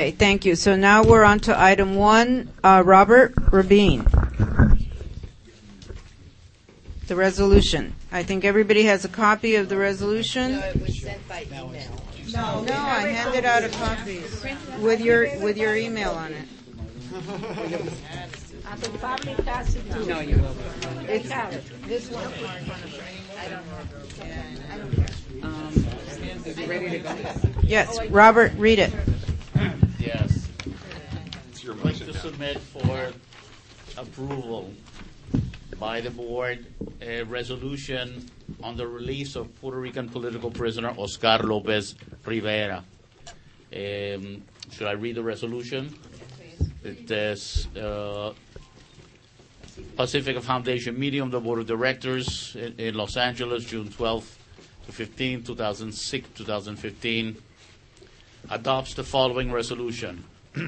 Okay, thank you. So now we're on to item 1, Robert Rabin. The resolution. I think everybody has a copy of the resolution. No, it was sent by email. No, I handed out a copy with your email on it. No, you will. It's This one. I don't know. Is it ready to go? Yes, Robert, read it. Yes. I'd like to submit for approval by the board a resolution on the release of Puerto Rican political prisoner Oscar Lopez Rivera. Should I read the resolution? It says, Pacifica Foundation meeting of the Board of Directors in Los Angeles, June 12th to 15, 2015, adopts the following resolution.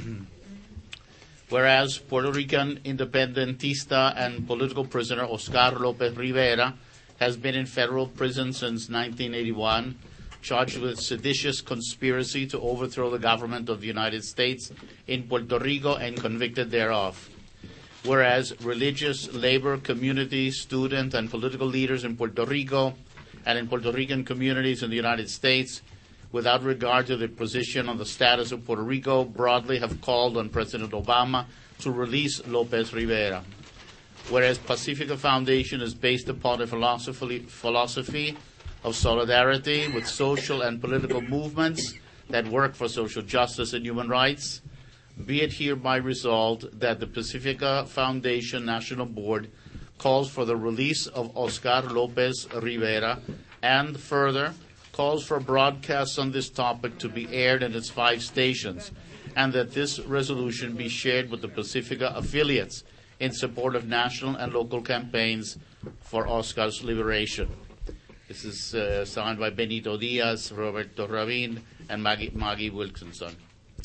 Whereas Puerto Rican independentista and political prisoner Oscar Lopez Rivera has been in federal prison since 1981, charged with seditious conspiracy to overthrow the government of the United States in Puerto Rico and convicted thereof. Whereas religious, labor, community, student, and political leaders in Puerto Rico and in Puerto Rican communities in the United States, without regard to the position on the status of Puerto Rico, broadly have called on President Obama to release Lopez Rivera. Whereas Pacifica Foundation is based upon a philosophy of solidarity with social and political movements that work for social justice and human rights, be it hereby resolved that the Pacifica Foundation National Board calls for the release of Oscar Lopez Rivera and further calls for broadcasts on this topic to be aired in its 5 stations, and that this resolution be shared with the Pacifica affiliates in support of national and local campaigns for Oscar's liberation. This is signed by Benito Diaz, Roberto Rabin, and Maggie Wilkinson.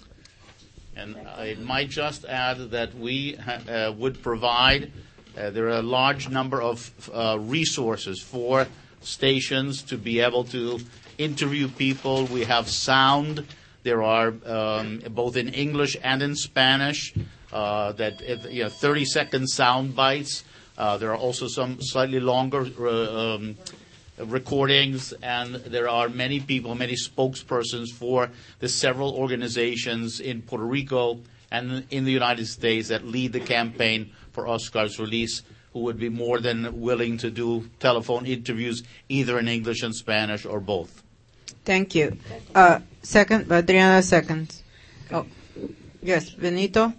And I might just add that we would provide, there are a large number of resources for stations to be able to interview people. We have sound. There are both in English and in Spanish 30-second sound bites. There are also some slightly longer recordings, and there are many people, many spokespersons for the several organizations in Puerto Rico and in the United States that lead the campaign for Oscar's release, who would be more than willing to do telephone interviews either in English and Spanish or both. Thank you. Second, Adriana seconds. Oh, yes, Benito.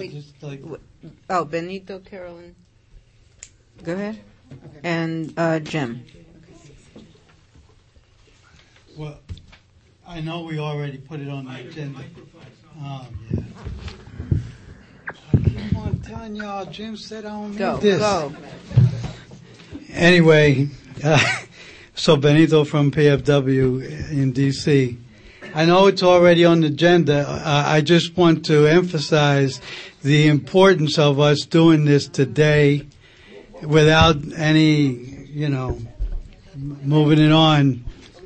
Benito, Carolyn. Go ahead. And Jim. Well, I know we already put it on the agenda. Oh, yeah. I keep on telling y'all, Jim said I don't need this. Go. Anyway, so Benito from PFW in D.C. I know it's already on the agenda. I just want to emphasize the importance of us doing this today without any, moving it on.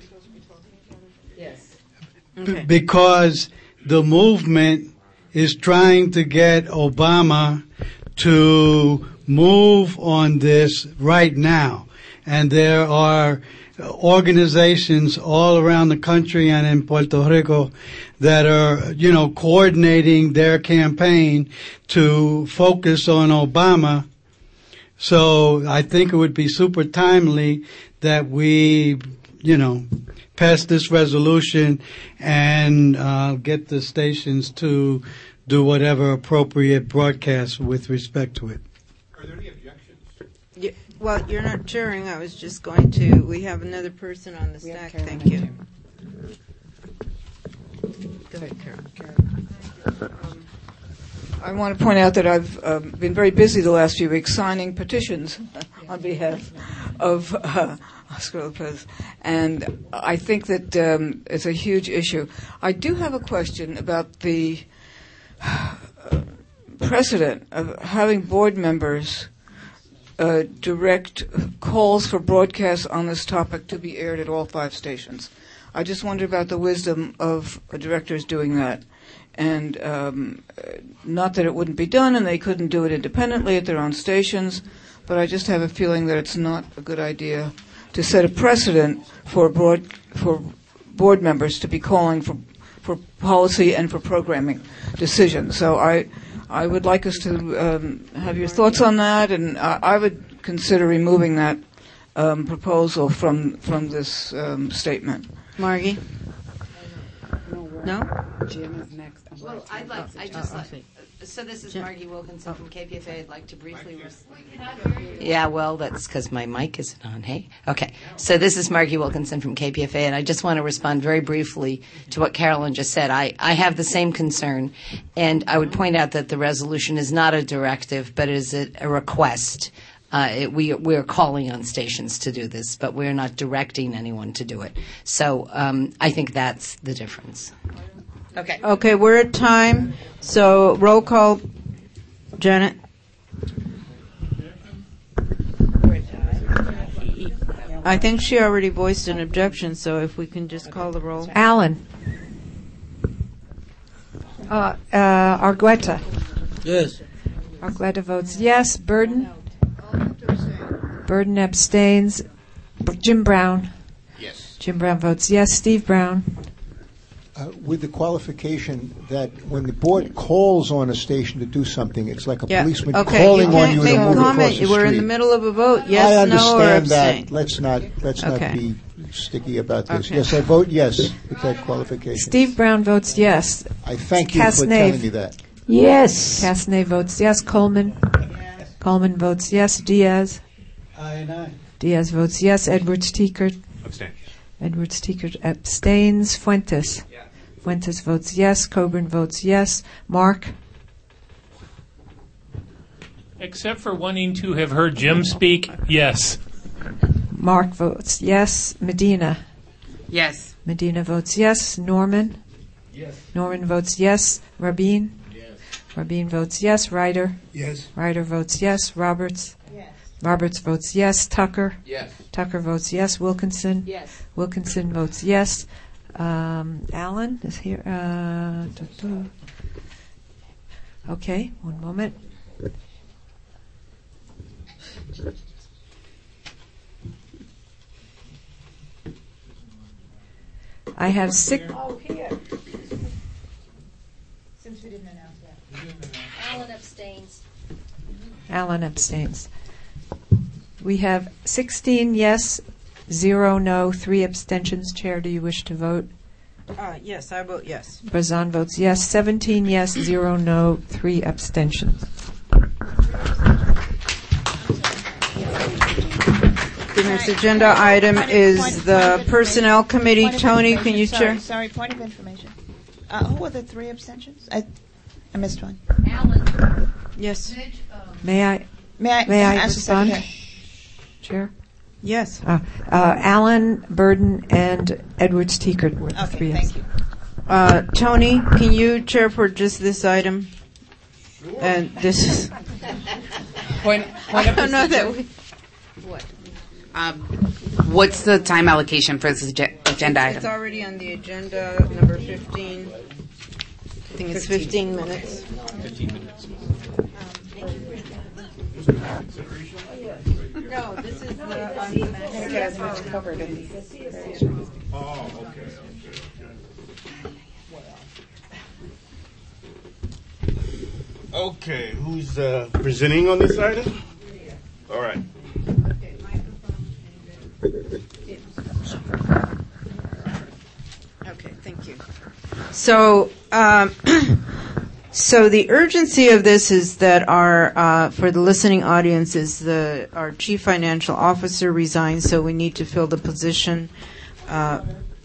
Yes. Okay. Because the movement is trying to get Obama to move on this right now. And there are organizations all around the country and in Puerto Rico that are, coordinating their campaign to focus on Obama. So I think it would be super timely that we, pass this resolution and get the stations to do whatever appropriate broadcast with respect to it. Are there any objections? Yeah, well, you're not chairing. I was just going to. We have another person on the stack. Thank you. Go ahead, Carol. I want to point out that I've been very busy the last few weeks signing petitions on behalf of Oscar Lopez, and I think that it's a huge issue. I do have a question about the precedent of having board members direct calls for broadcasts on this topic to be aired at all 5 stations. I just wonder about the wisdom of directors doing that. And not that it wouldn't be done and they couldn't do it independently at their own stations, but I just have a feeling that it's not a good idea to set a precedent for board members to be calling for policy and for programming decisions. So I would like us to have your thoughts on that, and I would consider removing that proposal from this statement. Margie? No? Jim is next. Well, so this is Margie Wilkinson from KPFA. I'd like to briefly... Yeah, well, that's because my mic isn't on, hey? Okay, so this is Margie Wilkinson from KPFA, and I just want to respond very briefly to what Carolyn just said. I have the same concern, and I would point out that the resolution is not a directive, but is a request. We're calling on stations to do this, but we're not directing anyone to do it. So I think that's the difference. Okay. Okay, we're at time, so roll call. Janet? I think she already voiced an objection, so if we can just call the roll. Allen. Argueta. Yes. Argueta votes yes. Burden? Burden abstains. Jim Brown? Yes. Jim Brown votes yes. Steve Brown? With the qualification that when the board calls on a station to do something, it's like a policeman calling on you to move across the street. We're in the middle of a vote. Yes, I no, or abstain. that. Let's not be sticky about this. Okay. Yes, I vote yes with that qualification. Steve Brown votes yes. I thank you for telling me that. Yes. Castanet votes yes. Coleman? Yes. Coleman votes yes. Diaz? Aye. Diaz votes yes. Edwards Tiekert? Abstain. Edwards Tiekert abstains. Fuentes? Yeah. Fuentes votes yes. Coburn votes yes. Mark? Except for wanting to have heard Jim speak, yes. Mark votes yes. Medina? Yes. Medina votes yes. Norman? Yes. Norman votes yes. Rabin? Yes. Rabin votes yes. Ryder? Yes. Ryder votes yes. Roberts? Yes. Roberts votes yes. Tucker? Yes. Tucker votes yes. Wilkinson? Yes. Wilkinson votes yes. Allen is here. Okay, one moment. I have six. Oh, here. Since we didn't announce that. Alan abstains. Allen abstains. We have 16 yes, 0 no, 3 abstentions. Chair, do you wish to vote? Yes, I vote yes. Brazan votes yes. 17 yes, 0 no, 3 abstentions. The next agenda item is the Personnel Committee. Tony, can you chair? Sorry, point of information. Who were the 3 abstentions? I missed one. Alan. Yes. May I May I ask the respond? secretary? Chair? Yes. Allen, Burden, and Edwards Tiekert were the 3 Okay, thank you. Tony, can you chair for just this item? And this is. Point I of don't know that procedure. we. What's the time allocation for this agenda It's item? already on the agenda, number 15. I think it's 15 minutes. 15 minutes. No, this is Covered in Okay, who's presenting on this item? All right. Okay, thank you. So, so the urgency of this is that our, for the listening audience, is our chief financial officer resigned, so we need to fill the position. Sorry.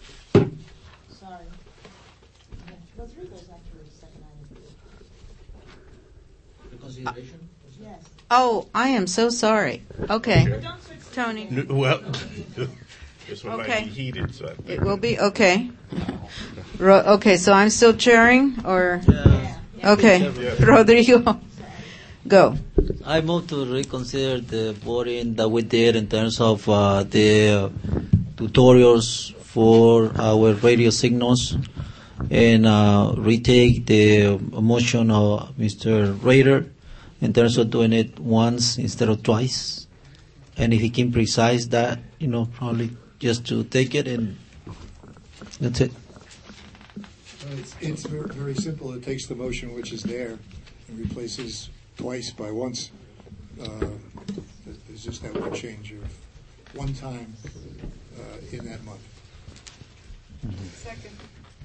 Consideration? Yes. Oh, I am so sorry. Okay, Tony. Well, this one Okay. might be heated, so It will be okay. Okay, so I'm still chairing, or okay, Rodrigo, go. I move to reconsider the voting that we did in terms of the tutorials for our radio signals. and retake the motion of Mr. Rader in terms of doing it once instead of twice. And if he can precise that, probably just to take it, and that's it. It's very, very simple. It takes the motion which is there and replaces twice by once. There's just that one change of one time in that month. Second.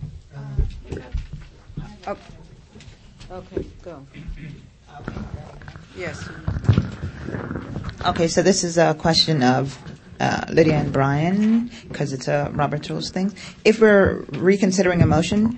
Okay, go. Yes. Okay, so this is a question of Lydia and Brian, because it's a Robert's Rules thing. If we're reconsidering a motion,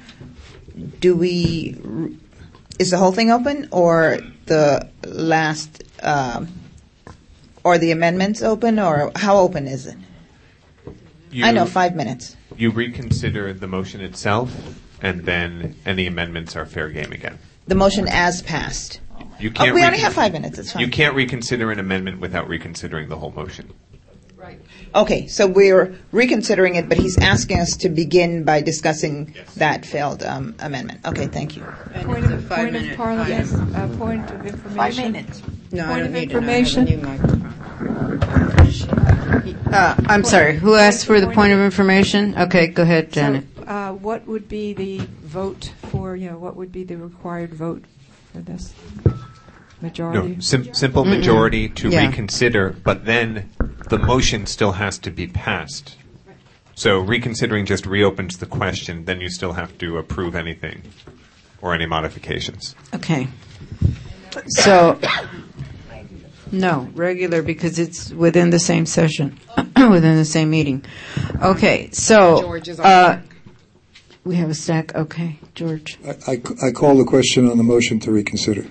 is the whole thing open, or the last, or the amendments open, or how open is it? I know, 5 minutes. You reconsider the motion itself, and then any amendments are fair game again. The motion as passed. You can't we only have 5 minutes. It's fine. You can't reconsider an amendment without reconsidering the whole motion. Right. Okay, so we're reconsidering it, but he's asking us to begin by discussing that failed amendment. Okay, thank you. Point of Parliament. Point of information. 5 minutes. No, point I don't of need information. it. I have a new microphone. I'm sorry. Who asked for the point of information? Okay, go ahead, Janet. So, what would be the vote for? What would be the required vote for this? Majority? No, simple majority to reconsider, but then the motion still has to be passed. So reconsidering just reopens the question, then you still have to approve anything or any modifications. Okay. So, no, regular, because it's within the same session, within the same meeting. Okay, so George is on we have a stack. Okay, George. I call the question on the motion to reconsider.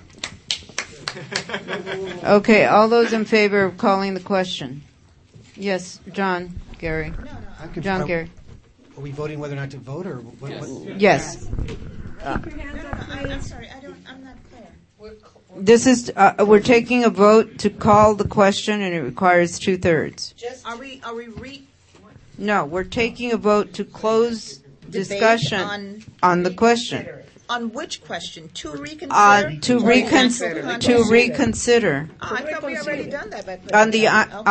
Okay, all those in favor of calling the question? Yes, John, Gary. John, Gary. Are we voting whether or not to vote, or what? Yes. I'm sorry, I'm not clear. This is we're taking a vote to call the question, and it requires 2/3. Are we No, we're taking a vote to close discussion on the question. On which question? To reconsider? To reconsider. I thought we already done that. On the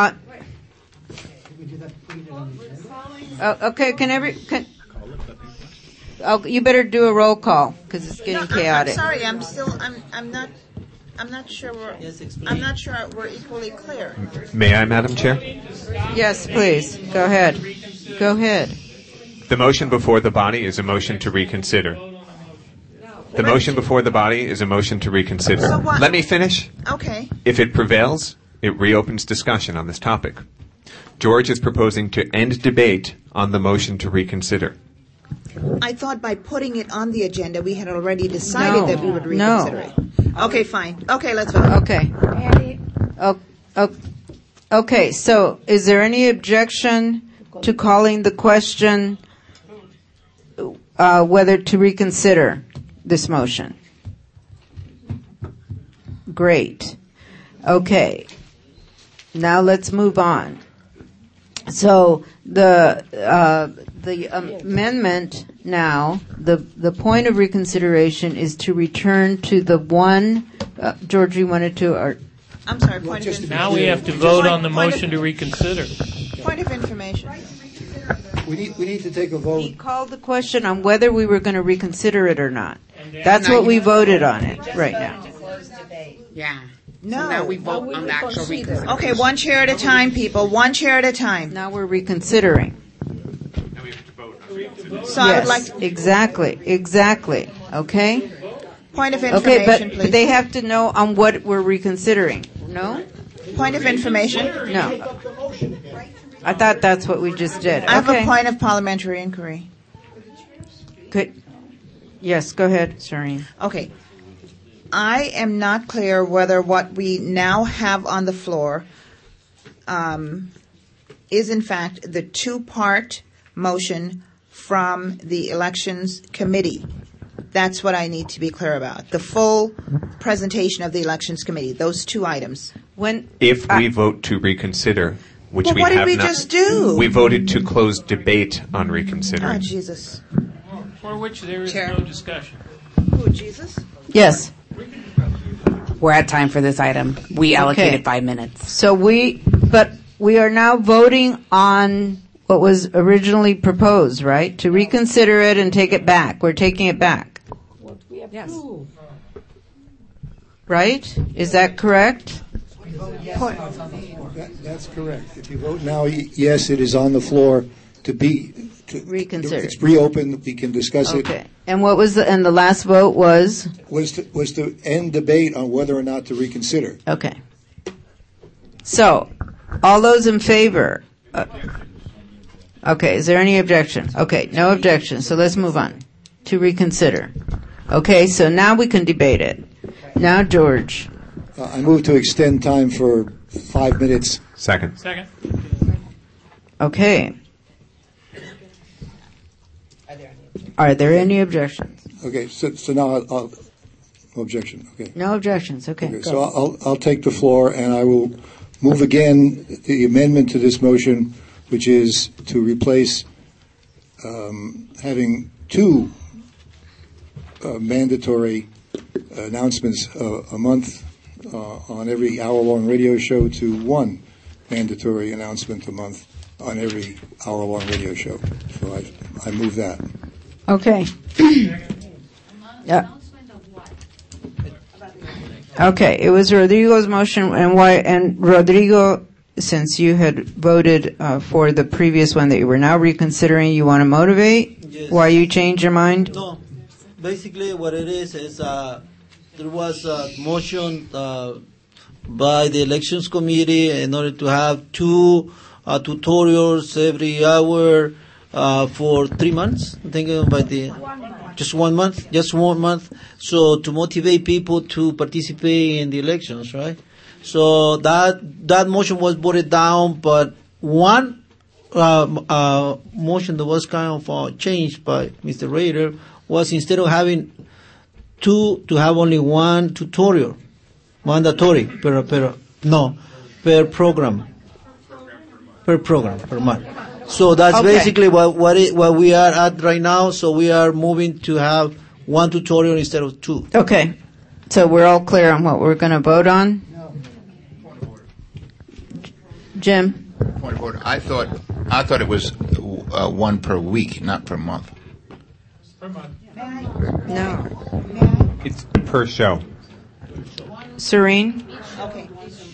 okay, you better do a roll call because it's getting chaotic. I'm sorry. I'm not sure we're equally clear. May I, Madam Chair? Yes, please. Go ahead. The motion before the body is a motion to reconsider. The motion before the body is a motion to reconsider. So what? Let me finish. Okay. If it prevails, it reopens discussion on this topic. George is proposing to end debate on the motion to reconsider. I thought by putting it on the agenda, we had already decided that we would reconsider it. Okay, fine. Okay, let's vote. Okay. Okay, so is there any objection to calling the question whether to reconsider this motion? Great. Okay. Now let's move on. So the amendment now, the point of reconsideration is to return to the one. George, you wanted to. I'm sorry. Point of information. Now we have to vote on the motion to reconsider. Point of information. We need to take a vote. He called the question on whether we were going to reconsider it or not. That's what we voted on it right now. Yeah. No. So now we vote on the actual reconsideration. Okay, one chair at a time, people. One chair at a time. Now we're reconsidering. So I would like to, exactly. Okay. Point of information, but please. They have to know on what we're reconsidering. No? Point of information? No. I thought that's what we just did. I have a point of parliamentary inquiry. Good. Yes, go ahead, Shireen. Okay. I am not clear whether what we now have on the floor is in fact the two-part motion from the Elections Committee. That's what I need to be clear about. The full presentation of the Elections Committee, those two items. If we vote to reconsider, which well, we what have did we not, just do? we voted to close debate on reconsidering. Oh, Jesus. For which there is no discussion. Who, Jesus? Yes. We're at time for this item. We allocated 5 minutes. So we are now voting on what was originally proposed, right? To reconsider it and take it back. We're taking it back. Yes. Right? Is that correct? That's correct. If you vote now, yes, it is on the floor to reconsider. It's reopened. We can discuss it. Okay. And what was the last vote was? Was to end debate on whether or not to reconsider. Okay. So, all those in favor? Okay. Is there any objection? Okay. No objection. So let's move on to reconsider. Okay. So now we can debate it. Now, George. I move to extend time for 5 minutes. Second. Okay. Are there any objections? Okay, so now I'll objection. Okay. No objections. Okay. So I'll take the floor and I will move again the amendment to this motion, which is to replace having 2 mandatory announcements a month on every hour-long radio show to 1 mandatory announcement a month on every hour-long radio show. So I move that. Okay. Yeah. Okay, it was Rodrigo's motion, and Rodrigo, since you had voted for the previous one that you were now reconsidering, you want to motivate why you changed your mind? No, basically what it is there was a motion by the elections committee in order to have 2 tutorials every hour for 3 months. I'm thinking by just 1 month. So to motivate people to participate in the elections, right? So that motion was voted down, but one motion that was kind of changed by Mr. Rader was instead of having 2 to have only 1 tutorial, mandatory per program per month. So that's basically what we are at right now. So we are moving to have 1 tutorial instead of 2. Okay. So we're all clear on what we're going to vote on? No. Jim? Point of order. I thought it was 1 per week, not per month. Per month. No. It's per show. Serene? Okay.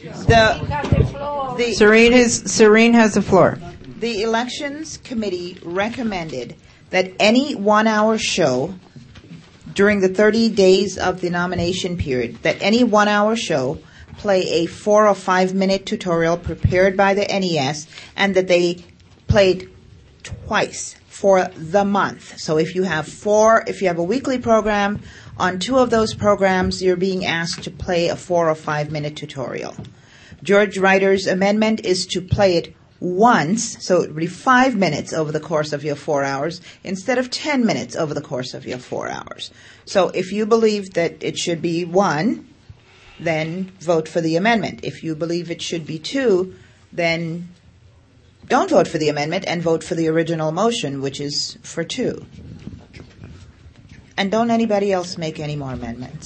Serene has the floor. The Elections Committee recommended that any 1-hour show during the 30 days of the nomination period, that any 1-hour show play a 4 or 5 minute tutorial prepared by the NES, and that they played twice for the month. So if you have a weekly program, on 2 of those programs you're being asked to play a 4 or 5 minute tutorial. George Ryder's amendment is to play it once, so it would be 5 minutes over the course of your 4 hours instead of 10 minutes over the course of your 4 hours. So if you believe that it should be 1, then vote for the amendment. If you believe it should be 2, then don't vote for the amendment and vote for the original motion, which is for 2. And don't anybody else make any more amendments.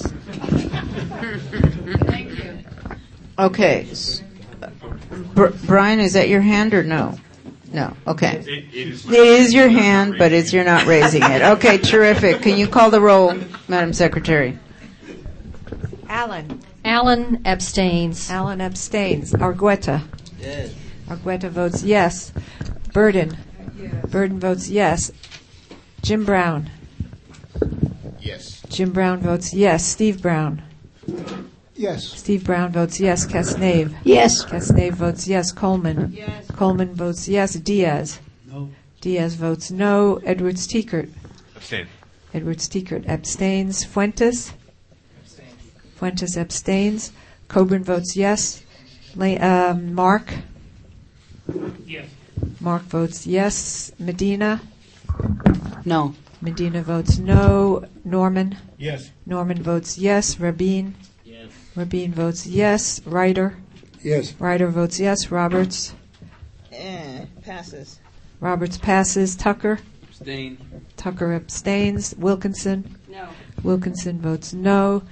Thank you. Okay. Brian, is that your hand or no? No. Okay. It is your hand, but you're not raising it. Okay, terrific. Can you call the roll, Madam Secretary? Allen. Allen abstains. Allen abstains. Argueta. Yes. Argueta votes yes. Burden. Yes. Burden votes yes. Jim Brown. Yes. Jim Brown votes yes. Steve Brown. Yes. Steve Brown votes yes. Casnave. Yes. Casnave votes yes. Coleman. Yes. Coleman votes yes. Diaz. No. Diaz votes no. Edwards Tiekert. Abstain. Edwards Tiekert abstains. Fuentes. Fuentes abstains. Coburn votes yes. Mark. Yes. Mark votes yes. Medina. No. Medina votes no. Norman. Yes. Norman votes yes. Rabin. Yes. Rabin votes yes. Ryder. Yes. Ryder votes yes. Roberts. Passes. Roberts passes. Tucker. Abstain. Tucker abstains. Wilkinson? No. Wilkinson votes no.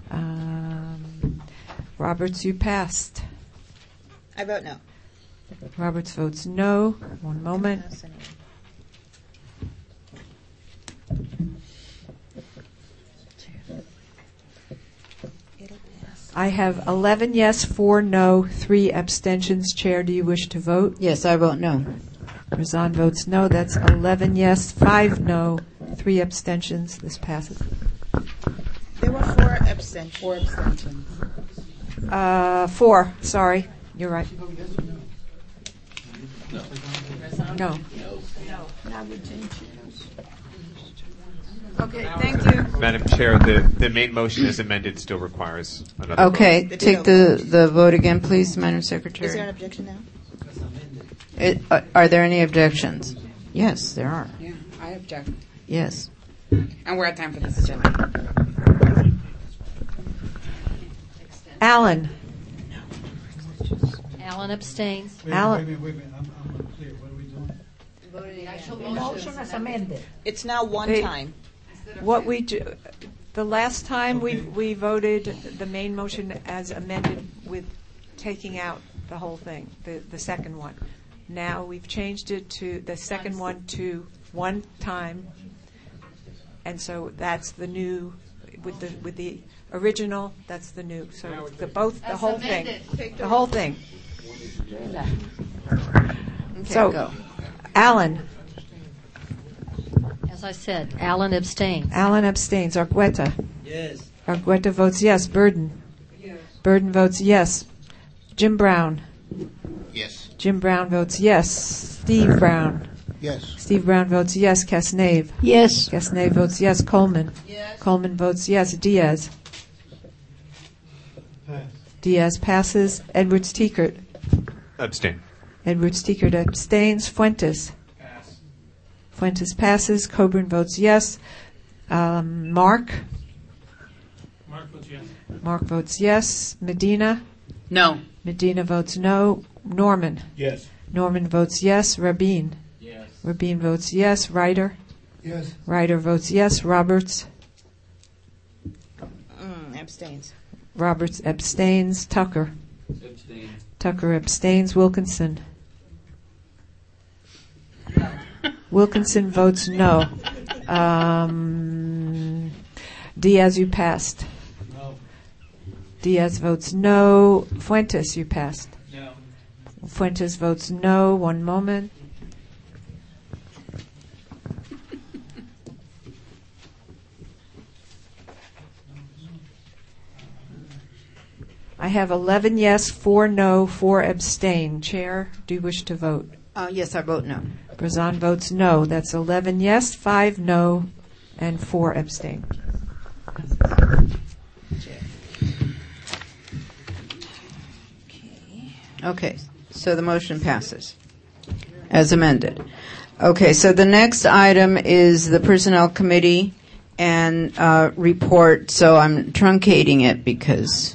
Roberts, you passed. I vote no. Roberts votes no. One moment. I have 11 yes, 4 no, 3 abstentions. Chair, do you wish to vote? Yes, I vote no. Razan votes no. That's 11 yes, 5 no, 3 abstentions. This passes. There were 4 abstentions. 4 abstentions. 4. Sorry. You're right. No. Now we change it. Okay, thank you. Madam Chair, the main motion as amended still requires another Okay, vote. take the vote again, please, Madam Secretary. Is there an objection now? Are there any objections? Yes, there are. Yeah, I object. Yes. And we're at time for this agenda. Alan. Alan abstains. Alan. Wait a minute. I'm unclear. What are we doing? Motion as amended. It's now one time. What we do, the last time we voted the main motion as amended with taking out the whole thing, the second one. Now we've changed it to the second one to one time, and so that's the new with the original. That's the new. So the whole thing, the whole thing. Okay, So, go. Alan. As I said, Alan abstains. Alan abstains. Argueta. Yes. Argueta votes yes. Burden. Yes. Burden votes yes. Jim Brown. Yes. Jim Brown votes yes. Steve Brown. Yes. Steve Brown votes yes. Casnave. Yes. Casnave votes yes. Coleman. Yes. Coleman votes yes. Diaz. Pass. Diaz passes. Edwards Tiekert. Abstain. Edwards Tiekert abstains. Fuentes. Pass. Fuentes passes. Coburn votes yes. Mark. Mark votes yes. Mark votes yes. Medina. No. Medina votes no. Norman. Yes. Norman votes yes. Rabin. Yes. Rabin votes yes. Ryder. Yes. Ryder votes yes. Roberts. Abstains. Roberts abstains. Tucker. Abstain. Tucker abstains. Wilkinson. Wilkinson votes no. Diaz, you passed. No. Diaz votes no. Fuentes, you passed. No. Fuentes votes no. One moment. I have 11 yes, 4 no, 4 abstain. Chair, do you wish to vote? Yes, I vote no. Brazan votes no. That's 11 yes, 5 no, and 4 abstain. Okay, so the motion passes as amended. Okay, so the next item is the Personnel Committee and report. So I'm truncating it because.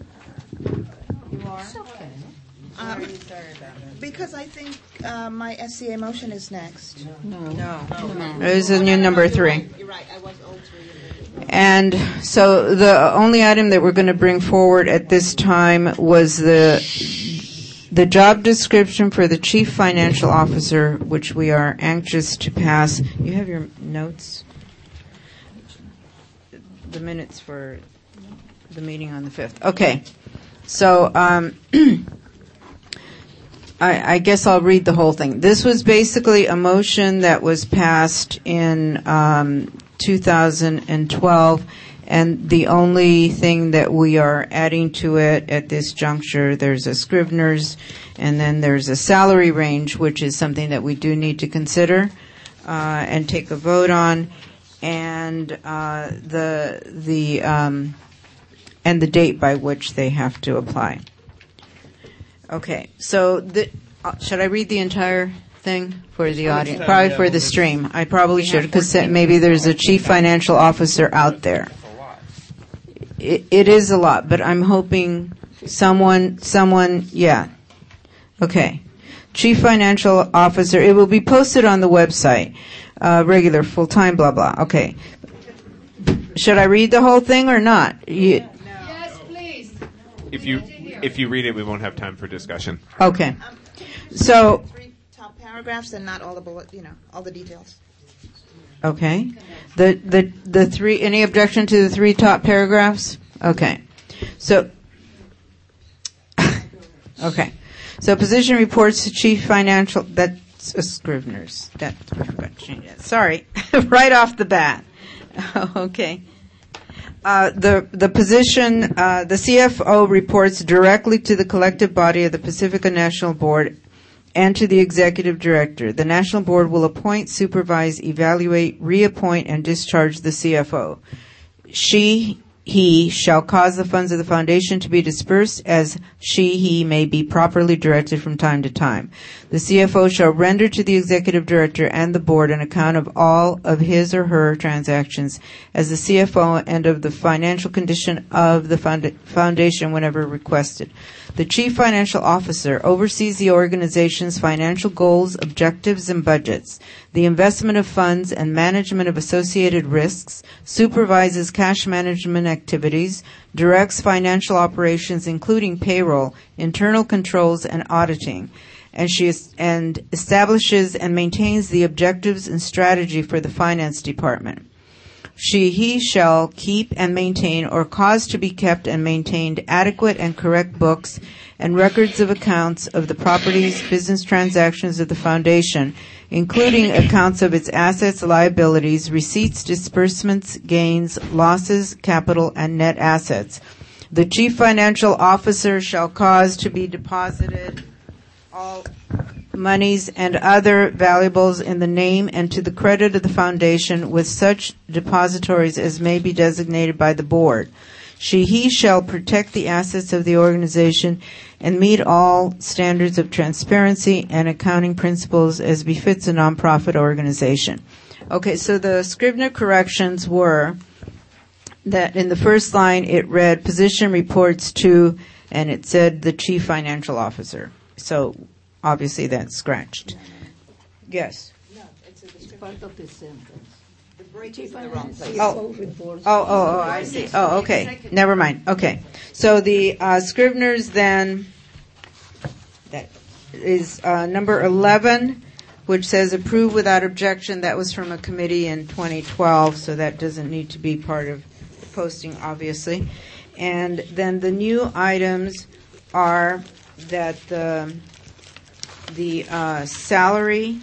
Because I think my SCA motion is next. No. This is new number 3. You're right. I was old 3. And so the only item that we're going to bring forward at this time was the job description for the Chief Financial Officer, which we are anxious to pass. You have your notes? The minutes for the meeting on the 5th. Okay. So I guess I'll read the whole thing. This was basically a motion that was passed in 2012, and the only thing that we are adding to it at this juncture, there's a Scrivener's, and then there's a salary range, which is something that we do need to consider and take a vote on, and the date by which they have to apply. Okay, so should I read the entire thing for the audience? Probably for the stream. I probably should, because maybe there's a Chief Financial Officer out there. It is a lot, but I'm hoping someone, yeah. Okay. Chief Financial Officer, it will be posted on the website. regular, full-time, blah, blah. Okay. Should I read the whole thing or not? Yes, please. If you read it, we won't have time for discussion. Okay. So, 3 top paragraphs and not all the all the details. okay. The 3, any objection to the 3 top paragraphs? Okay. So, okay. So position reports to chief financial, that's a Scrivener's. I forgot to change that. Sorry. Right off the bat. Okay. The position, the CFO reports directly to the collective body of the Pacifica National Board and to the executive director. The National Board will appoint, supervise, evaluate, reappoint, and discharge the CFO. He shall cause the funds of the foundation to be dispersed as he may be properly directed from time to time. The CFO shall render to the executive director and the board an account of all of his or her transactions as the CFO and of the financial condition of the foundation whenever requested. The chief financial officer oversees the organization's financial goals, objectives, and budgets, the investment of funds and management of associated risks, supervises cash management activities, directs financial operations including payroll, internal controls, and auditing, and establishes and maintains the objectives and strategy for the finance department. He shall keep and maintain or cause to be kept and maintained adequate and correct books and records of accounts of the properties, business transactions of the foundation, including accounts of its assets, liabilities, receipts, disbursements, gains, losses, capital, and net assets. The chief financial officer shall cause to be deposited all monies and other valuables in the name and to the credit of the foundation with such depositories as may be designated by the board. He shall protect the assets of the organization and meet all standards of transparency and accounting principles as befits a nonprofit organization. Okay, so the Scrivener corrections were that in the first line it read position reports to, and it said the chief financial officer. So obviously that's scratched. Yes. No, it's part of the sentence. The break is in the wrong place. Oh, I see. Oh, okay. Never mind. Okay. So the Scriveners then, that is number 11, which says approve without objection. That was from a committee in 2012, so that doesn't need to be part of the posting, obviously. And then the new items are that the salary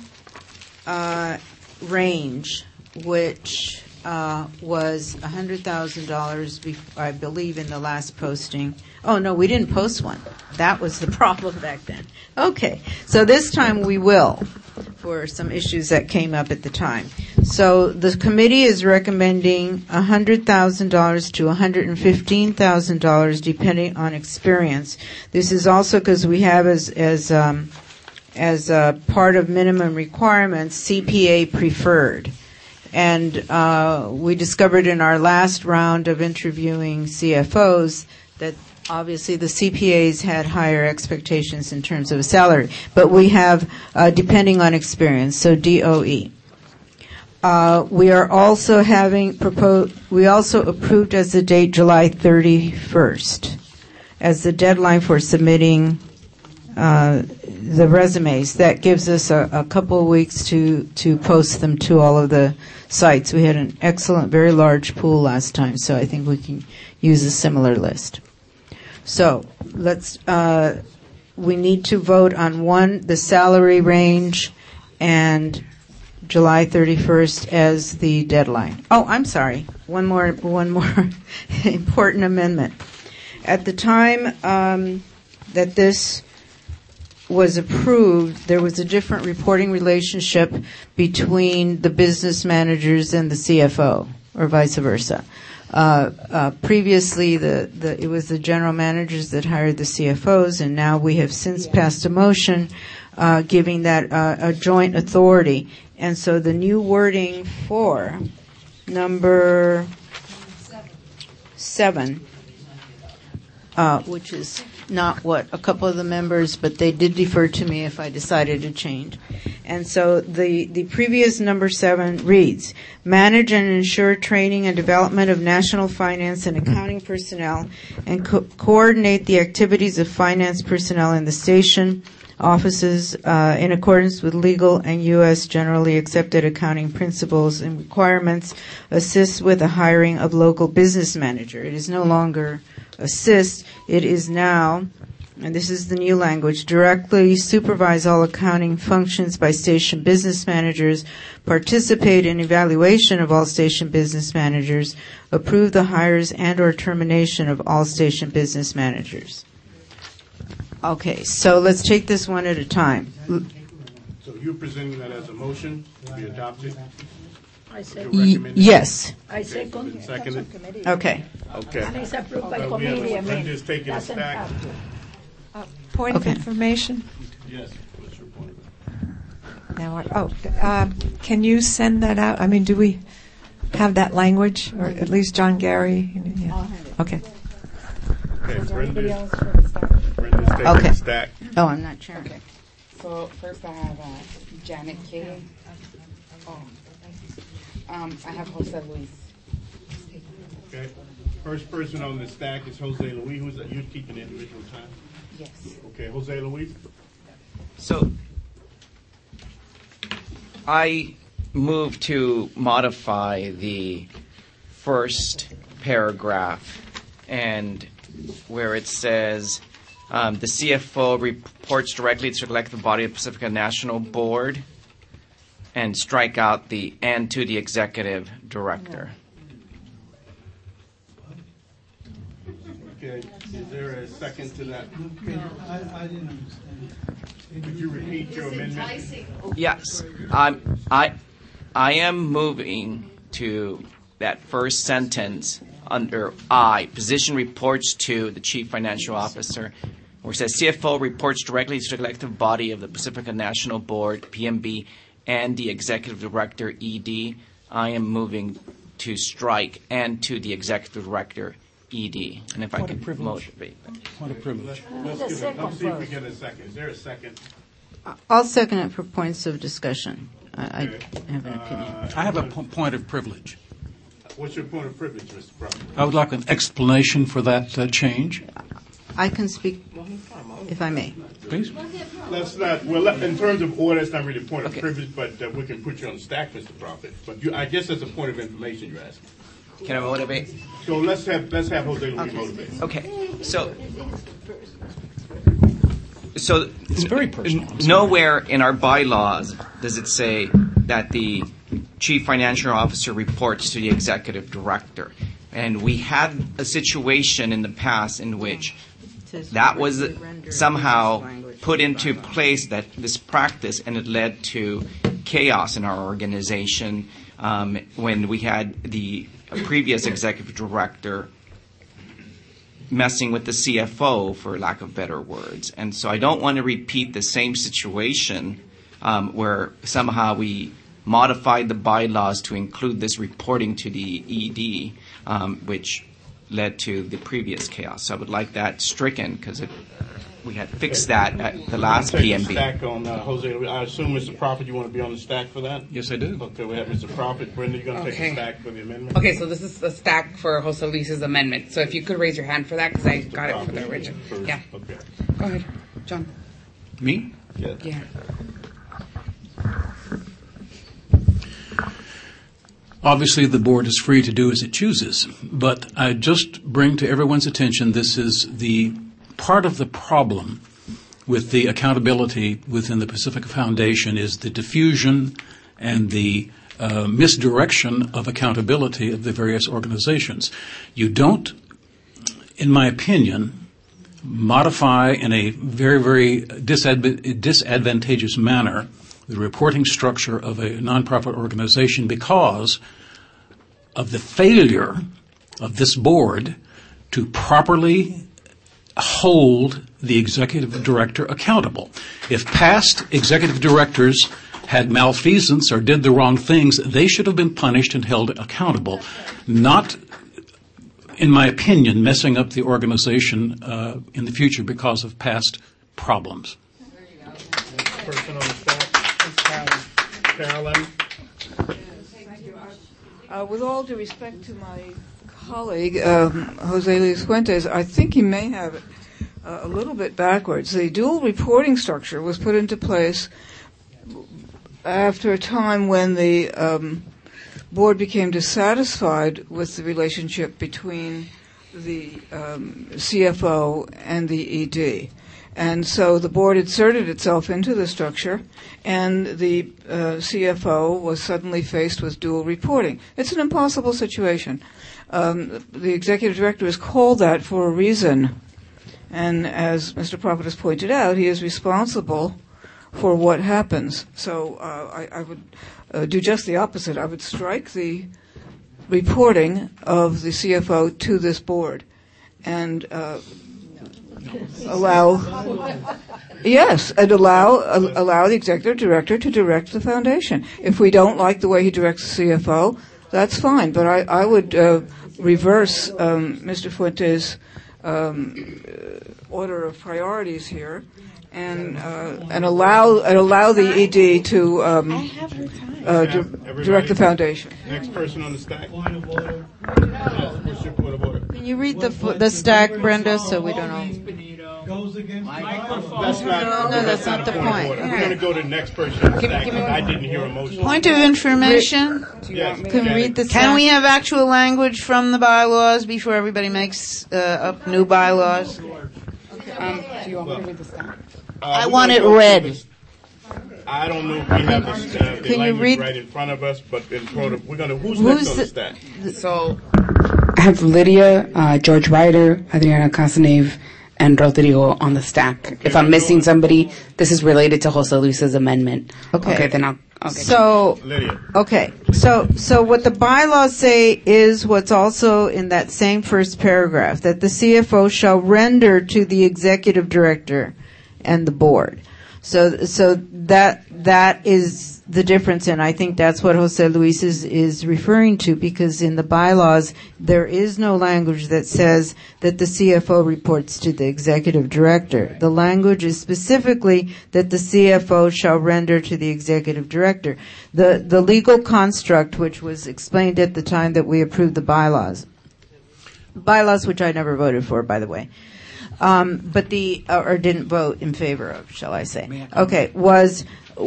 range, which was $100,000, I believe, in the last posting. Oh, no, we didn't post one. That was the problem back then. Okay, so this time we will, for some issues that came up at the time. So the committee is recommending $100,000 to $115,000, depending on experience. This is also because we have as part of minimum requirements, CPA preferred. And we discovered in our last round of interviewing CFOs that obviously the CPAs had higher expectations in terms of a salary. But we have depending on experience, so DOE. We are also we also approved as the date July 31st as the deadline for submitting the resumes. That gives us a couple of weeks to post them to all of the sites. We had an excellent, very large pool last time, so I think we can use a similar list. So we need to vote on the salary range and July 31st as the deadline. Oh, I'm sorry. One more important amendment. At the time that this was approved, there was a different reporting relationship between the business managers and the CFO, or vice versa. Previously, it was the general managers that hired the CFOs, and now we have since passed a motion giving that a joint authority. And so the new wording for number 7 which is not what a couple of the members, but they did defer to me if I decided to change. And so the previous number 7 reads, manage and ensure training and development of national finance and accounting personnel and coordinate the activities of finance personnel in the station offices in accordance with legal and U.S. generally accepted accounting principles and requirements, assist with the hiring of local business manager. It is no longer assist, it is now, and this is the new language, directly supervise all accounting functions by station business managers, participate in evaluation of all station business managers, approve the hires and or termination of all station business managers. Okay, so let's take this one at a time. So you're presenting that as a motion to be adopted? I second. Yes. I second. Seconded? Okay. Okay. And it's approved by committee. I mean, just taking a doesn't stack. have to. Point of information. Yes. What's your point of Now, can you send that out? I mean, do we have that language, or at least John Gary? Yeah. Okay. Okay, Brenda's taking a stack. Oh, I'm not sure. Okay. So first I have Janet K. I have Jose Luis. Okay. First person on the stack is Jose Luis. Who's that? You keeping individual time? Yes. Okay, Jose Luis. So I move to modify the first paragraph, and where it says the CFO reports directly to the elected body of Pacifica National Board, and strike out the and to the executive director. Okay, is there a second to that? I didn't understand. Could you repeat your amendment? Yes, I am moving to that first sentence under I, position reports to the Chief Financial Officer, where it says CFO reports directly to the elected body of the Pacifica National Board, PMB, and the Executive Director, ED. I am moving to strike and to the Executive Director, ED. And if I can motivate them. What a privilege. Let's see if we get a second. Is there a second? I'll second it for points of discussion. I have an opinion. I have a point of privilege. What's your point of privilege, Mr. Proctor? I would like an explanation for that change. I can speak, if I may. Please. Let's not. Well, in terms of order, it's not really a point of privilege, but we can put you on the stack, Mr. Prophet. But I guess that's a point of information you're asking. Can I motivate? So let's have Jose Luis motivate. Okay. So it's very personal. Nowhere in our bylaws does it say that the Chief Financial Officer reports to the Executive Director. And we had a situation in the past in which that was somehow put into place, that this practice, and it led to chaos in our organization when we had the previous Executive Director messing with the CFO, for lack of better words. And so I don't want to repeat the same situation where somehow we modified the bylaws to include this reporting to the ED, which led to the previous chaos. So I would like that stricken because we had fixed that at the last PMB. Stack on Jose. I assume, Mr. Prophet, you want to be on the stack for that? Yes, I do. Okay, we have Mr. Prophet. Brenda, you're going to take a stack for the amendment? Okay, so this is the stack for Jose Luis's amendment. So if you could raise your hand for that, because I got it for the original. Yeah. Okay. Go ahead, John. Me? Yeah. Obviously, the board is free to do as it chooses, but I just bring to everyone's attention this is the part of the problem with the accountability within the Pacifica Foundation is the diffusion and the misdirection of accountability of the various organizations. You don't, in my opinion, modify in a very, very disadvantageous manner the reporting structure of a nonprofit organization because of the failure of this board to properly hold the executive director accountable. If past executive directors had malfeasance or did the wrong things, they should have been punished and held accountable, not in my opinion, messing up the organization in the future because of past problems. Person on the staff, Carolyn. With all due respect to my colleague, Jose Luis Fuentes, I think he may have it a little bit backwards. The dual reporting structure was put into place after a time when the board became dissatisfied with the relationship between the CFO and the ED. And so the board inserted itself into the structure, and the CFO was suddenly faced with dual reporting. It's an impossible situation. The executive director is called that for a reason. And as Mr. Prophet has pointed out, he is responsible for what happens. So I would do just the opposite. I would strike the reporting of the CFO to this board and allow the executive director to direct the foundation. If we don't like the way he directs the CFO, that's fine. But I would reverse Mr. Fuentes' order of priorities here, and allow the ED to direct the foundation. Next person on the stack. Can you read the stack, Brenda, so we don't know? That's not. No, that's not the point. We're going to go to the next person on the stack. I didn't hear a motion. Point of information. Yes. Can we read the stack? Can we have actual language from the bylaws before everybody makes up new bylaws? Do you want me to read the stack? I want it read. I don't know if we have the language right in front of us, but in front of, who's next on the stack? So I have Lydia, George Ryder, Adriana Casanave, and Rodrigo on the stack. If I'm missing somebody, this is related to Jose Luis's amendment. Okay. Then I'll get So, okay. So what the bylaws say is what's also in that same first paragraph, that the CFO shall render to the executive director and the board. So that is the difference, and I think that's what Jose Luis is referring to, because in the bylaws there is no language that says that the CFO reports to the executive director. The language is specifically that the CFO shall render to the executive director. The legal construct, which was explained at the time that we approved the bylaws, which I never voted for, by the way. But or didn't vote in favor of, shall I say? Okay, was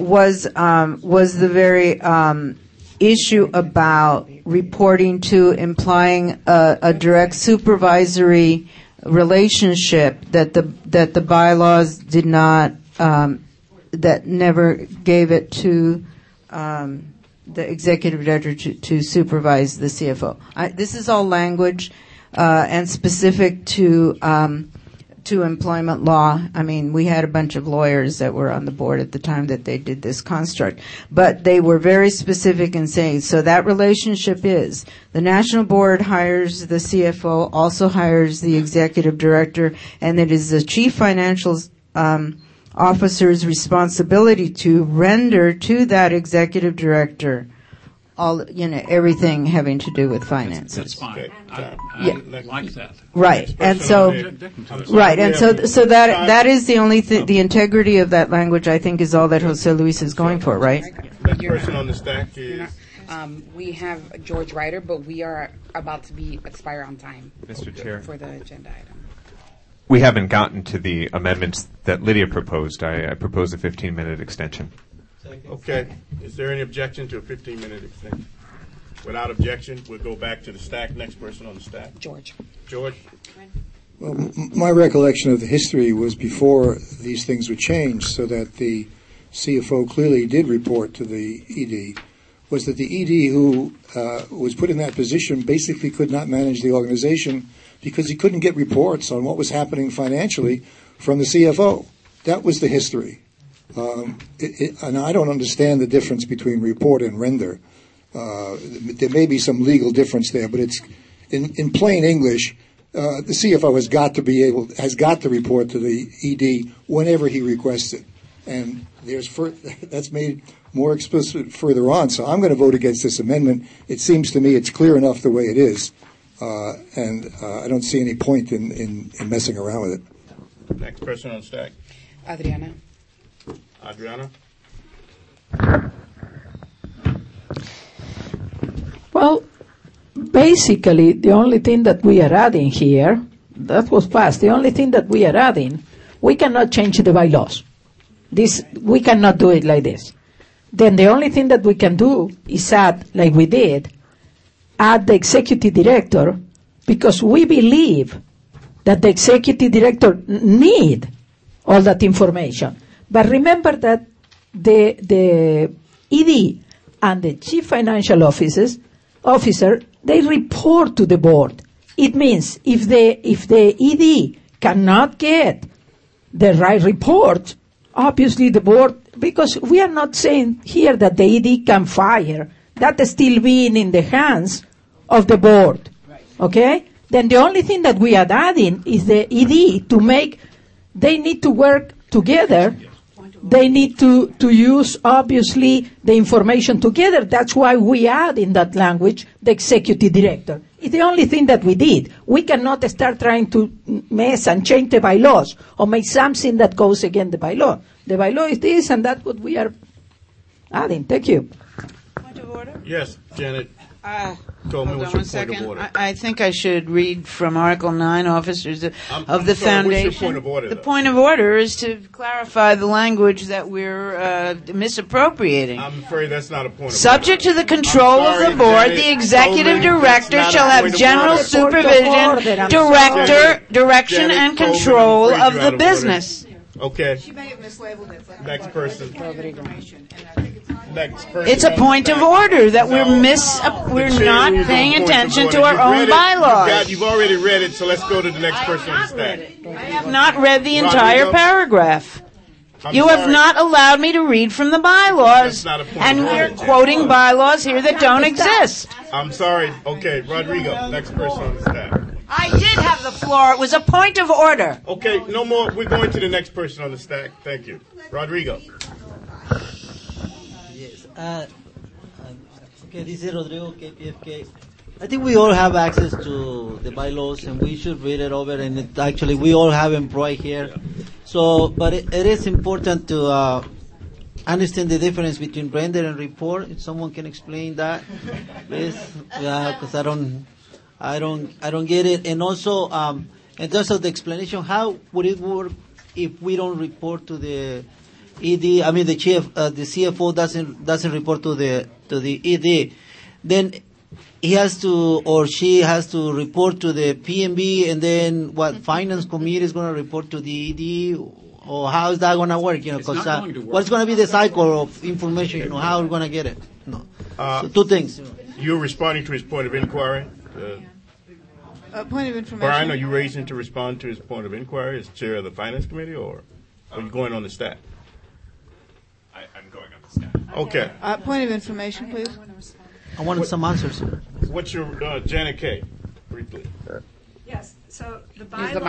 the very issue about reporting to, implying a direct supervisory relationship that the bylaws did not, that never gave it to the executive director to supervise the CFO. This is all language and specific to employment law. I mean, we had a bunch of lawyers that were on the board at the time that they did this construct. But they were very specific in saying, so that relationship is, the national board hires the CFO, also hires the executive director, and it is the chief financial officer's responsibility to render to that executive director all, everything having to do with finances. That's fine. I like that. Right, and so that is the only the integrity of that language, I think, is all that Jose Luis is going for, right? Next person on the stack is. We have George Ryder, but we are about to expire on time. Mr. Chair. For the agenda item. We haven't gotten to the amendments that Lydia proposed. I propose a 15-minute extension. Okay. Is there any objection to a 15-minute extension? Without objection, we'll go back to the stack. Next person on the stack. George. Well, my recollection of the history was before these things were changed, so that the CFO clearly did report to the ED, was that the ED who was put in that position basically could not manage the organization because he couldn't get reports on what was happening financially from the CFO. That was the history. And I don't understand the difference between report and render. There may be some legal difference there, but it's in plain English. The CFO has got to report to the ED whenever he requests it, and that's made more explicit further on. So I'm going to vote against this amendment. It seems to me it's clear enough the way it is. and I don't see any point in messing around with it. Next person on stack. Adriana. Adriana? Well, basically, the only thing that we are adding here, that was passed, the only thing that we are adding, we cannot change the bylaws. We cannot do it like this. Then the only thing that we can do is add, like we did, add the executive director, because we believe that the executive director need all that information. But remember that the ED and the chief financial officer, they report to the board. It means if the ED cannot get the right report, obviously the board, because we are not saying here that the ED can fire, that is still being in the hands of the board. Okay? Then the only thing that we are adding is the ED to make, they need to work together. They need to use, obviously, the information together. That's why we add in that language the executive director. It's the only thing that we did. We cannot start trying to mess and change the bylaws or make something that goes against the bylaw. The bylaw is this, and that's what we are adding. Thank you. Point of order? Yes, Janet. Hold on one second. I think I should read from Article 9, Officers of the Foundation. What's your point of order, the point of order is to clarify the language that we're misappropriating. I'm afraid that's not a point of order. Subject to the control of the board, the executive director shall have general supervision, direction, and control of the business. Okay. She may have mislabeled it. Next person. Next person. It's a point of order that we're not paying attention to our own bylaws. You've already read it, so let's go to the next person on the stack. I have not read the entire paragraph. You have not allowed me to read from the bylaws, and we're quoting bylaws here that don't exist. I'm sorry. Okay, Rodrigo, next person on the stack. I did have the floor. It was a point of order. Okay, no more. We're going to the next person on the stack. Thank you. Rodrigo. Yes. Okay, this is Rodrigo, KPFK. I think we all have access to the bylaws, and we should read it over. And actually, we all have them right here. So, but it is important to understand the difference between render and report. If someone can explain that, please, because I don't get it. And also, in terms of the explanation, how would it work if we don't report to the ED? I mean, the CFO doesn't report to the ED. Then he has to, or she has to report to the PMB, and then finance committee is going to report to the ED, or how is that going to work? Because what's going to be the cycle of information? How we're going to get it? No. So two things. You're responding to his point of inquiry. Point of information. Brian, are you raising to respond to his point of inquiry as chair of the finance committee, or are you going on the stack? I'm going on the stack. Okay. Point of information, please. I wanted some answers. What's your Janet K. Briefly. Yes. So the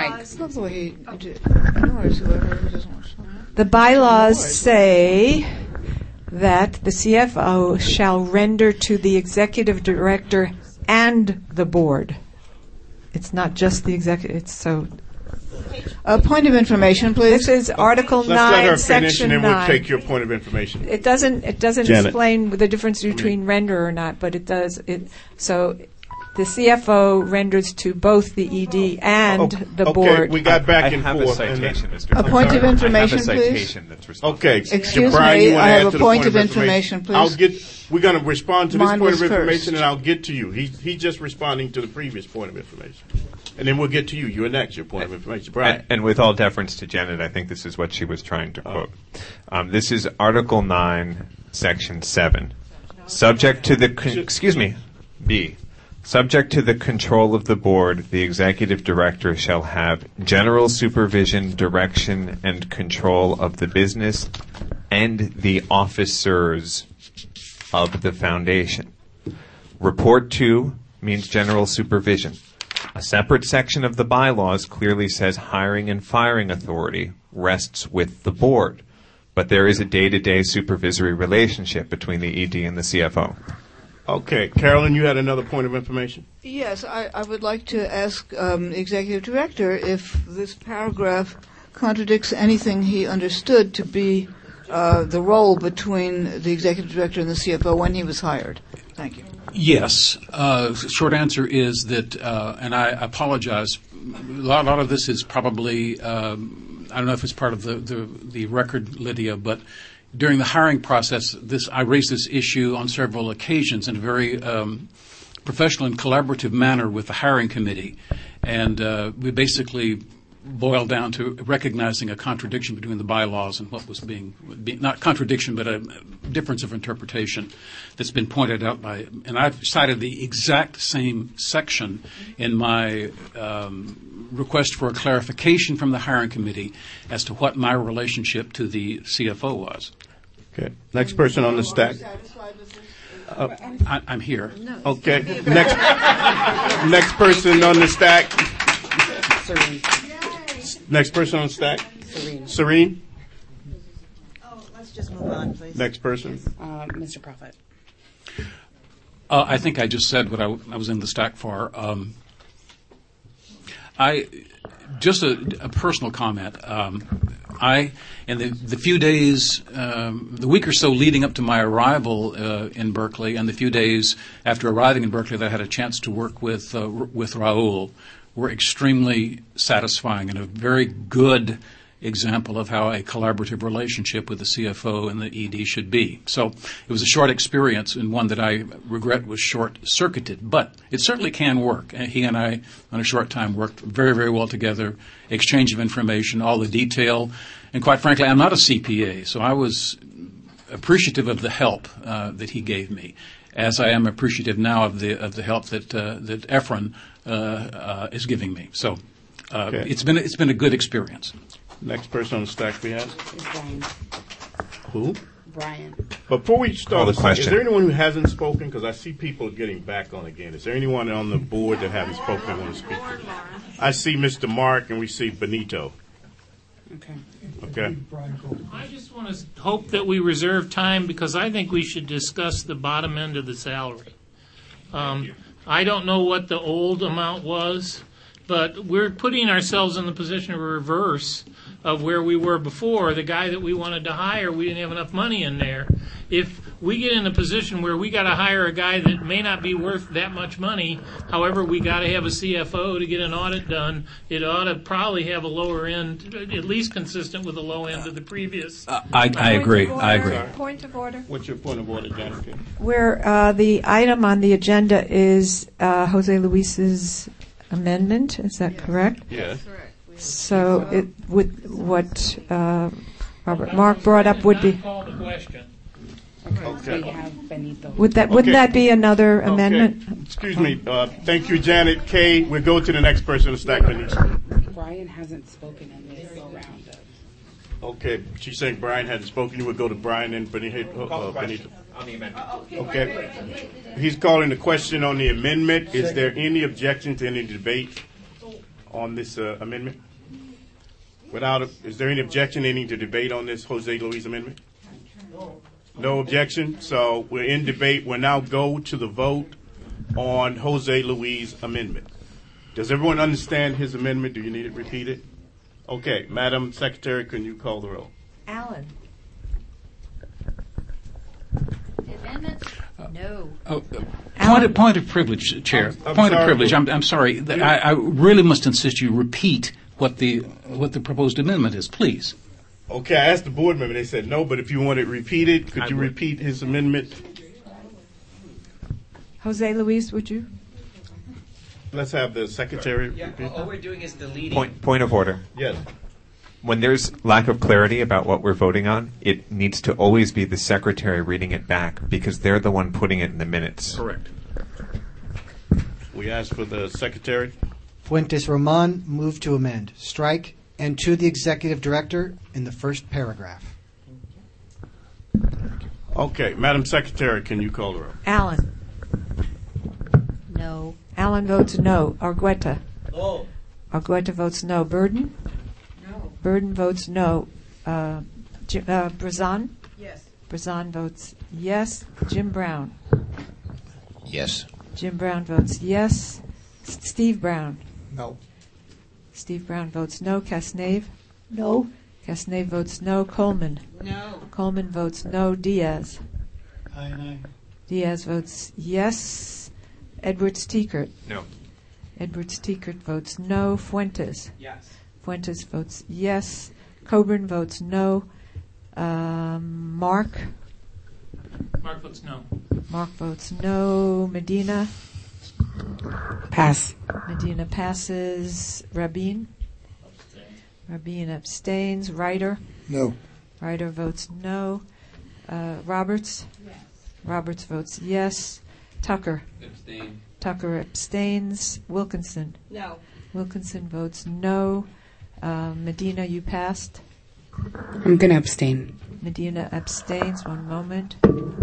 bylaws say that the CFO shall render to the executive director and the board. It's not just the executive. It's so. Point of information, please. This is Article 9, Let's let her finish, Section and then 9. we'll take your point of information. It doesn't Janet. explain the difference between render or not, but it does. So the CFO renders to both the ED and the board. Okay, we got back and have forth. a citation, Mr. A point of information, I have a please. citation that's responsible. Okay. Excuse Brian, me, you wanna I add have to a the point of information, please. We're going to respond to this Mine point was of information, first. and I'll get to you. He's just responding to the previous point of information. And then we'll get to you. You're next, your point of information. Brian. And with all deference to Janet, I think this is what she was trying to quote. This is Article 9, Section 7. Subject to the, B. Subject to the control of the board, the executive director shall have general supervision, direction, and control of the business and the officers of the foundation. Report to means general supervision. A separate section of the bylaws clearly says hiring and firing authority rests with the board, but there is a day-to-day supervisory relationship between the ED and the CFO. Okay, Carolyn, you had another point of information? Yes, I would like to ask the Executive Director if this paragraph contradicts anything he understood to be the role between the Executive Director and the CFO when he was hired. Thank you. Yes. Short answer is that, and I apologize, a lot of this is probably, I don't know if it's part of the record, Lydia, but during the hiring process, I raised this issue on several occasions in a very professional and collaborative manner with the hiring committee. And we basically boiled down to recognizing a contradiction between the bylaws and what was being not contradiction, but a difference of interpretation that's been pointed out by, and I've cited the exact same section in my request for a clarification from the hiring committee as to what my relationship to the CFO was. Okay. Next person on the stack. I'm here. Okay. Next person on the stack. Serene. Next person on the stack. Serene. Oh, let's just move on, please. Next person. Mr. Prophet. I think I just said what I was in the stack for. Just a personal comment. In the few days, the week or so leading up to my arrival in Berkeley, and the few days after arriving in Berkeley that I had a chance to work with Raul, were extremely satisfying and a very good example of how a collaborative relationship with the CFO and the ED should be. So it was a short experience and one that I regret was short-circuited, but it certainly can work. And he and I, on a short time, worked very, very well together, exchange of information, all the detail. And quite frankly, I'm not a CPA, so I was appreciative of the help that he gave me, as I am appreciative now of the help that Efren is giving me. So Okay. It's been a good experience. Next person on the stack we have. Brian. Who? Brian. Before we start, Call the question. Is there anyone who hasn't spoken? Because I see people getting back on again. Is there anyone on the board that haven't spoken and want to speak? I see Mr. Mark and we see Benito. Okay. I just want to hope that we reserve time because I think we should discuss the bottom end of the salary. I don't know what the old amount was, but we're putting ourselves in the position of reverse of where we were before. The guy that we wanted to hire, we didn't have enough money in there. If we get in a position where we got to hire a guy that may not be worth that much money, however, we got to have a CFO to get an audit done, it ought to probably have a lower end, at least consistent with the low end of the previous. I agree. I agree. Point of order. What's your point of order, Janet? Where the item on the agenda is Jose Luis's amendment, is that correct? Yes. So it would what Robert Mark brought up would be. Call the question. Okay. We have Benito. Wouldn't that be another amendment? Excuse me. Thank you, Janet. Kay, we'll go to the next person to stack Benito. Brian hasn't spoken in this round. Okay, she's saying Brian hadn't spoken. You would go to Brian and Benito. Benito. On the amendment. Okay. He's calling the question on the amendment. Is there any objection to any debate on this amendment? Is there any objection any to debate on this Jose Luis amendment? No objection. So we're in debate. We'll now go to the vote on Jose Luis amendment. Does everyone understand his amendment? Do you need it repeated? Okay, Madam Secretary, can you call the roll? Alan. Amendments? No. Point of privilege, Chair. Point of privilege. I'm sorry. I really must insist you repeat what the proposed amendment is, please. Okay, I asked the board member. They said no, but if you want it repeated, could you repeat his amendment? Jose Luis, would you? Let's have the secretary repeat. All we're doing is deleting. Point of order. Yes. When there's lack of clarity about what we're voting on, it needs to always be the secretary reading it back because they're the one putting it in the minutes. Correct. We asked for the secretary. Fuentes Roman moved to amend. Strike and to the executive director in the first paragraph. Okay, Madam Secretary, can you call the roll? Alan. No. Alan votes no. Argueta. No. Argueta votes no. Burden? No. Burden votes no. Brazan? Yes. Brazan votes yes. Jim Brown? Yes. Jim Brown votes yes. Steve Brown. No. Steve Brown votes no. Casnave. No. Casnave votes no. Coleman. No. Coleman votes no. Diaz. Aye. Diaz votes yes. Edwards Tiekert. No. Edwards Tiekert votes no. Fuentes. Yes. Fuentes votes yes. Coburn votes no. Mark. Mark votes no. Mark votes no. Medina. Pass. Medina passes. Rabin. Rabin abstains. Ryder. No. Ryder votes no. Roberts. Yes. Roberts votes yes. Tucker. Abstain. Tucker abstains. Wilkinson. No. Wilkinson votes no. Medina, you passed. I'm going to abstain. Medina abstains. One moment.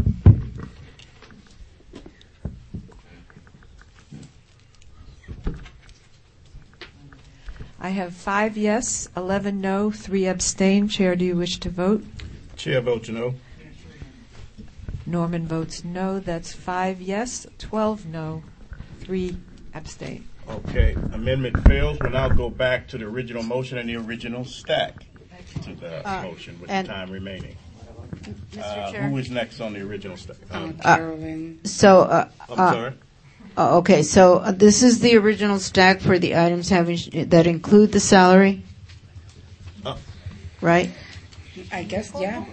I have 5 yes, 11 no, 3 abstain. Chair, do you wish to vote? Chair votes no. Norman votes no. That's 5 yes, 12 no, 3 abstain. Okay, amendment fails. We'll now go back to the original motion and the original stack to the motion with the time remaining. Mr. Chair? Who is next on the original stack? Carolyn. I'm sorry. Okay, so this is the original stack for the items that include the salary, right? I guess, yeah.